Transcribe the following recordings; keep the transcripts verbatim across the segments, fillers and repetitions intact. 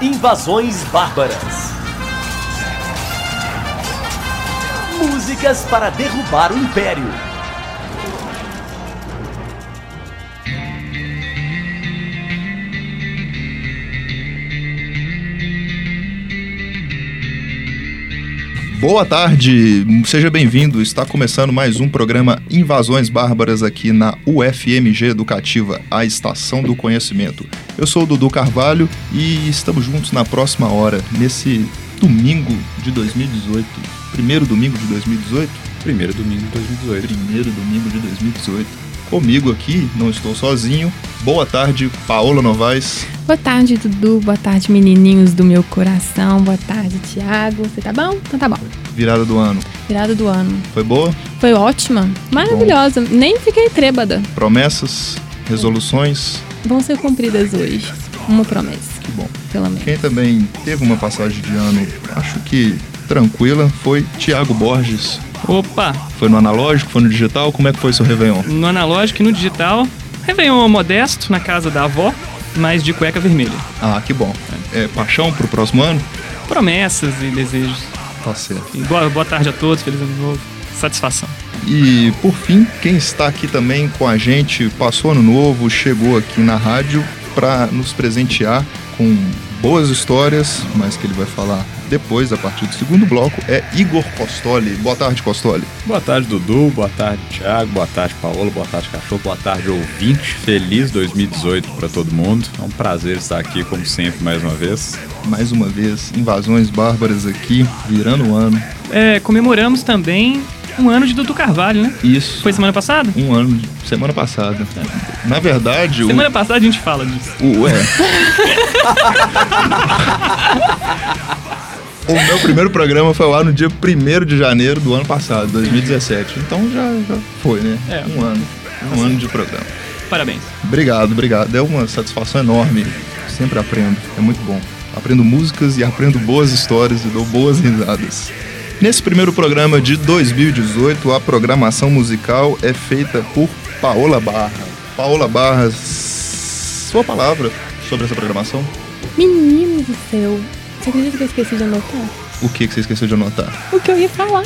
Invasões Bárbaras. Músicas para derrubar o Império. Boa tarde, seja bem-vindo. Está começando mais um programa Invasões Bárbaras aqui na U F M G Educativa, a Estação do Conhecimento. Eu sou o Dudu Carvalho e estamos juntos na próxima hora, nesse domingo de dois mil e dezoito. Primeiro domingo de dois mil e dezoito? Primeiro domingo de dois mil e dezoito. Primeiro domingo de dois mil e dezoito. Comigo aqui, não estou sozinho. Boa tarde, Paola Novaes. Boa tarde, Dudu. Boa tarde, menininhos do meu coração. Boa tarde, Thiago. Você tá bom? Então tá bom. Virada do ano. Virada do ano. Foi boa? Foi ótima. Maravilhosa. Bom. Nem fiquei trêbada. Promessas, resoluções. Vão ser cumpridas hoje. Uma promessa. Que bom. Pelo menos. Quem também teve uma passagem de ano, acho que tranquila, foi Thiago Borges. Opa! Foi no analógico, foi no digital? Como é que foi seu Réveillon? No analógico e no digital. Réveillon modesto, na casa da avó, mas de cueca vermelha. Ah, que bom. É paixão pro próximo ano? Promessas e desejos. Tá certo. E boa, boa tarde a todos, feliz ano novo. Satisfação. E, por fim, quem está aqui também com a gente, passou ano novo, chegou aqui na rádio para nos presentear com boas histórias, mas que ele vai falar depois, a partir do segundo bloco, é Igor Costoli. Boa tarde, Costoli. Boa tarde, Dudu. Boa tarde, Thiago. Boa tarde, Paola. Boa tarde, Cachorro. Boa tarde, ouvinte. Feliz dois mil e dezoito para todo mundo. É um prazer estar aqui, como sempre, mais uma vez. Mais uma vez, Invasões Bárbaras aqui, virando o ano. É, comemoramos também um ano de Dudu Carvalho, né? Isso. Foi semana passada? Um ano, de... semana passada. Na verdade... Semana o... passada a gente fala disso. O, é. O meu primeiro programa foi lá no dia primeiro de janeiro do ano passado, dois mil e dezessete. Então já, já foi, né? É. Um ano. Um ano de programa. Parabéns. Obrigado, obrigado. É uma satisfação enorme. Sempre aprendo. É muito bom. Aprendo músicas e aprendo boas histórias e dou boas risadas. Nesse primeiro programa de dois mil e dezoito, a programação musical é feita por Paola Barra. Paola Barra, sua palavra sobre essa programação? Menino do céu. Você acredita que eu esqueci de anotar? O que, que você esqueceu de anotar? O que eu ia falar.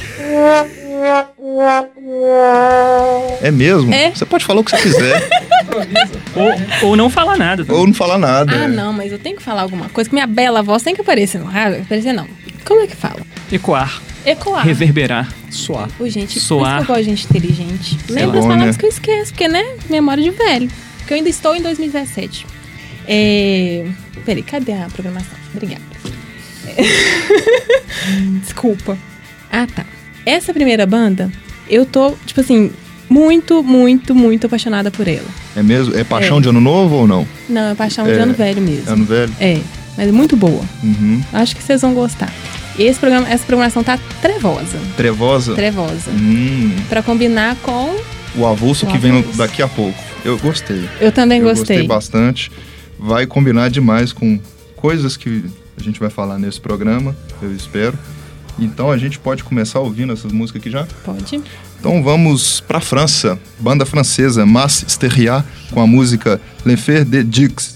É mesmo? É. Você pode falar o que você quiser. ou, ou não falar nada. Ou não falar nada. Ah, não, mas eu tenho que falar alguma coisa, que minha bela voz tem que aparecer no rádio. Aparecer não. Como é que fala? Ecoar. Ecoar. Reverberar. Soar. Ô, gente, Soar. por isso que eu gosto de gente inteligente. É Lembra bom, as palavras né? que eu esqueço, porque, né? Memória de velho. Porque eu ainda estou em dois mil e dezessete. É... Peraí, cadê a programação? Obrigada. É... Desculpa. Ah, tá. Essa primeira banda, eu tô, tipo assim, muito, muito, muito apaixonada por ela. É mesmo? É paixão É. de ano novo ou não? Não, é paixão É. de ano velho mesmo. Ano velho? É, mas é muito boa. Uhum. Acho que vocês vão gostar. Esse programa, essa programação tá trevosa. Trevosa? Trevosa. Hum, Pra combinar com... o avulso O que vem avulso. daqui a pouco. Eu gostei. Eu também Eu gostei. gostei bastante. Vai combinar demais com coisas que a gente vai falar nesse programa, eu espero. Então a gente pode começar ouvindo essas músicas aqui já? Pode. Então vamos pra França. Banda francesa Mas Steria com a música L'Enfer de Dix.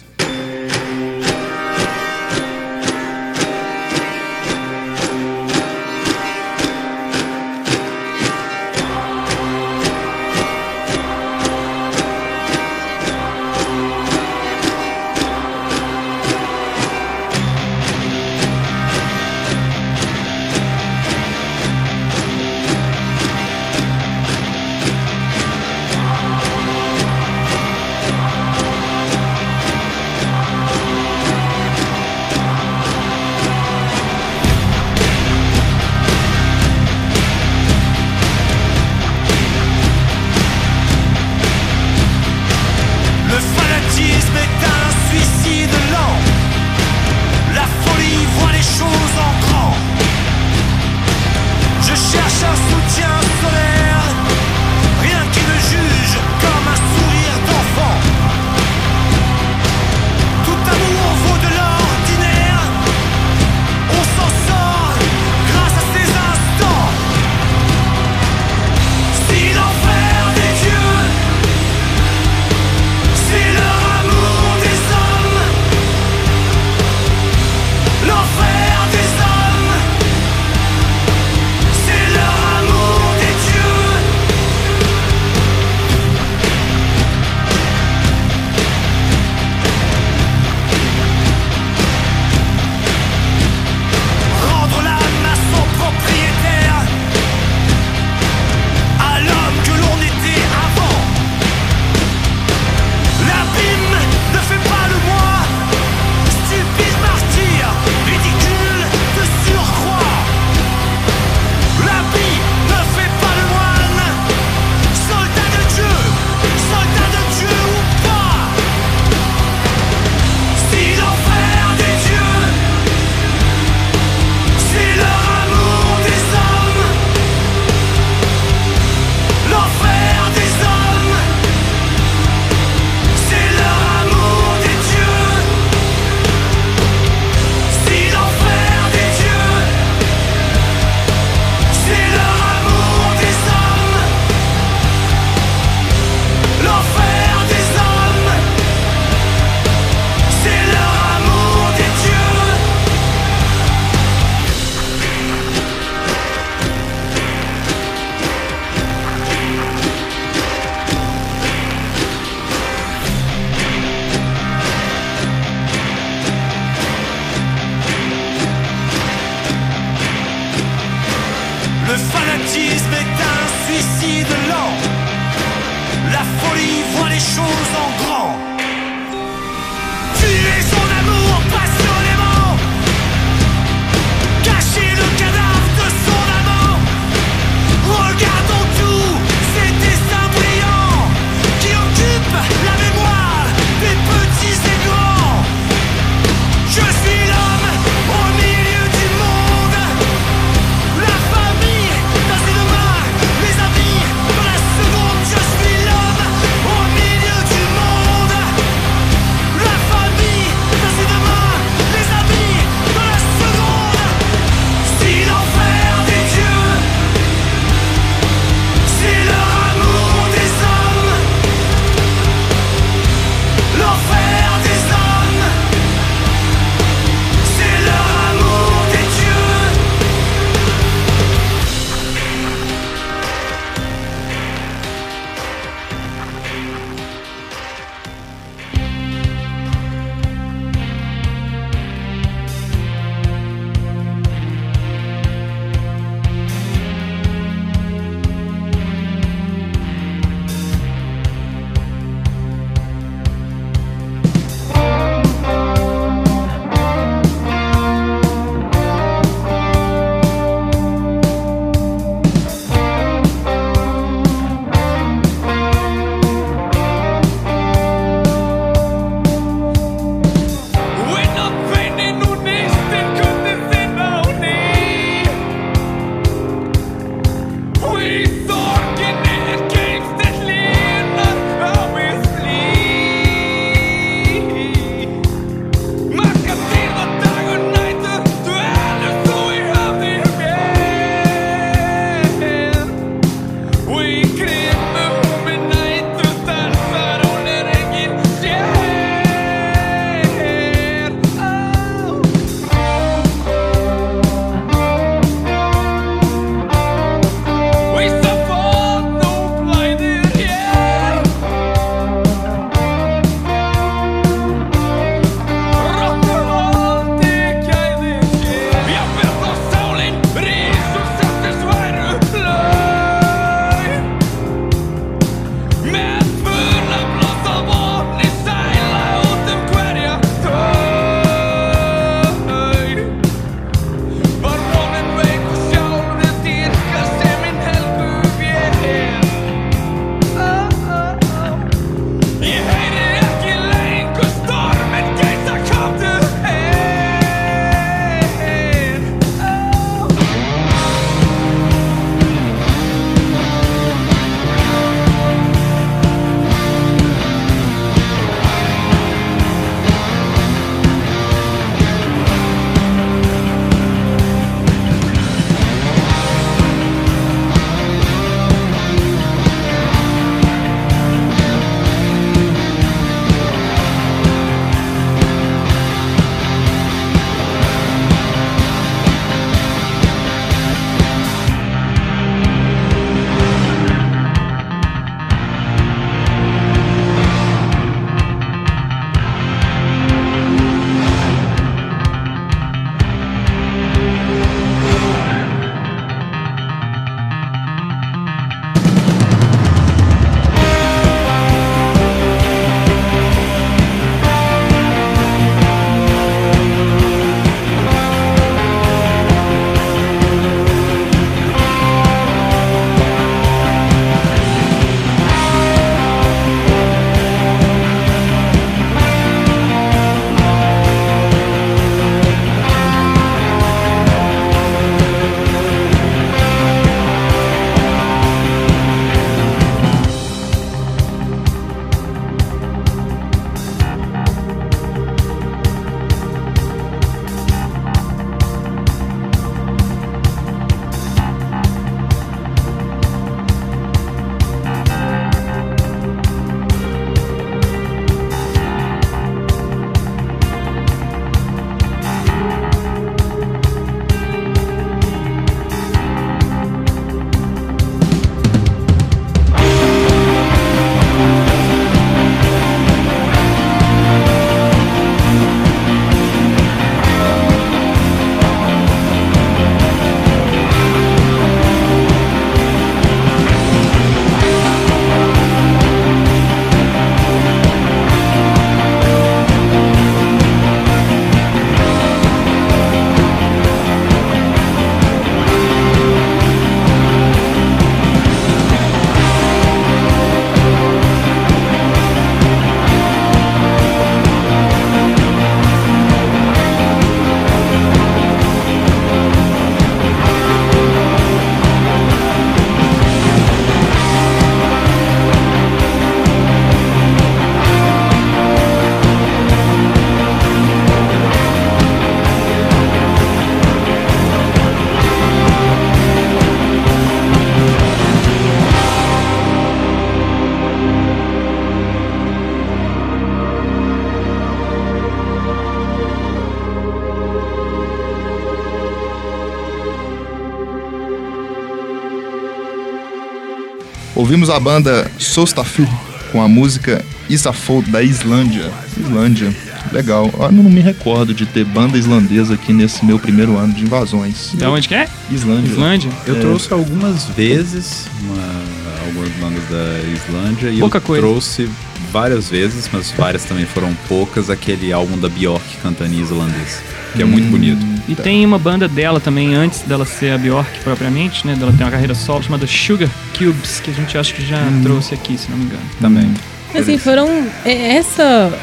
Ouvimos a banda Sostafir com a música Ísafjord da Islândia. Islândia, legal. Eu não me recordo de ter banda islandesa aqui nesse meu primeiro ano de invasões. Da onde que é? Islândia. Islândia? Eu É. trouxe algumas vezes uma- algumas bandas da Islândia e Pouca eu coisa. trouxe várias vezes, mas várias também foram poucas, aquele álbum da Björk cantando em islandês, que é muito bonito. E tem uma banda dela também, antes dela ser a Björk propriamente, né? Dela ter uma carreira solo chamada Sugar Cubes, que a gente acha que já trouxe aqui, se não me engano. Também. Assim, foram. é, Essa.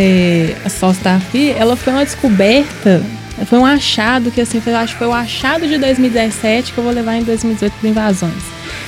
É, a Sostafir, ela foi uma descoberta. Foi um achado que, assim, foi, acho que foi o achado de dois mil e dezessete que eu vou levar em dois mil e dezoito para Invasões.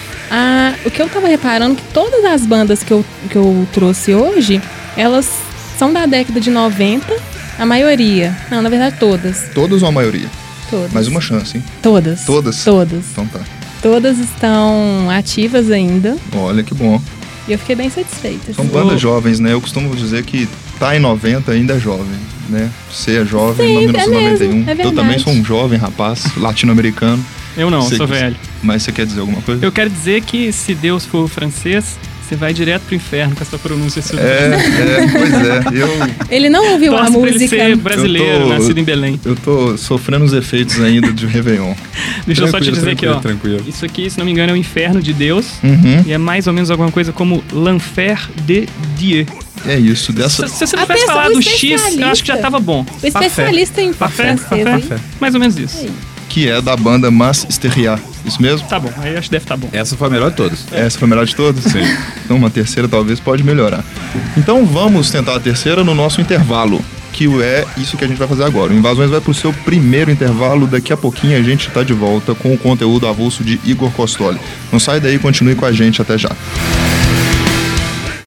Ah, o que eu tava reparando que todas as bandas que eu, que eu trouxe hoje, elas são da década de noventa, a maioria. Não, na verdade, todas. Todas ou a maioria? Todas. Mais uma chance, hein? Todas. Todas? Todas. Então tá. Todas estão ativas ainda. Olha que bom. E eu fiquei bem satisfeita. São assim. bandas O- jovens, né? Eu costumo dizer que tá em noventa ainda é jovem, né? Você é jovem em Sim, mil novecentos e noventa e um. é mesmo, é eu também verdade. sou um jovem rapaz latino-americano. Eu não, Você sou que- velho. Mas você quer dizer alguma coisa? Eu quero dizer que se Deus for francês, você vai direto pro inferno com essa pronúncia sua. É, é, pois é. Eu, Ele não ouviu a Torce pra ele música. ser brasileiro, Eu tô- nascido em Belém. eu tô sofrendo os efeitos ainda de Réveillon. Deixa eu só te Tranquilo, dizer aqui, ó. tranquilo, tranquilo. Isso aqui, se não me engano, é o inferno de Deus. Uhum. E é mais ou menos alguma coisa como l'enfer de Dieu. É isso. Dessa... Se, se você não A tivesse pessoa- falado o X, eu acho que já especialista. tava bom. O especialista em Parfait, francês. parfait. hein? Mais ou menos isso. Que é da banda Mas Steria. Isso mesmo? Tá bom, aí eu acho que deve estar bom. Essa foi a melhor de todas. Essa foi a melhor de todas? Sim. Então uma terceira talvez pode melhorar. Então vamos tentar a terceira no nosso intervalo, que é isso que a gente vai fazer agora. O Invasões vai pro seu primeiro intervalo. Daqui a pouquinho a gente tá de volta com o conteúdo avulso de Igor Costoli. Não sai daí, continue com a gente até já.